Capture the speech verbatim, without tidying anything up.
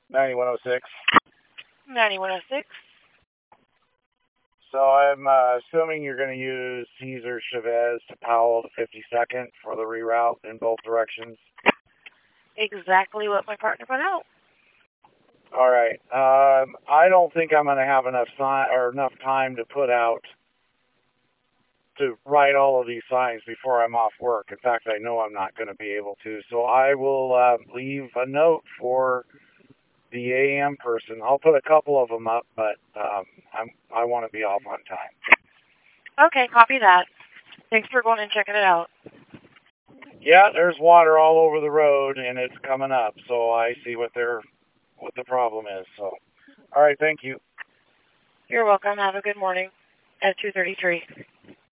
ninety-one oh six. ninety-one oh six. So I'm uh, assuming you're going to use Cesar Chavez to Powell to fifty-second for the reroute in both directions. Exactly what my partner put out. All right. Um, I don't think I'm going to have enough sign or enough time to put out to write all of these signs before I'm off work. In fact, I know I'm not going to be able to. So I will uh, leave a note for the A M person. I'll put a couple of them up, but um, I'm, I want to be off on time. Okay, copy that. Thanks for going and checking it out. Yeah, there's water all over the road, and it's coming up, so I see what their what the problem is. So, all right, thank you. You're welcome. Have a good morning at two thirty-three.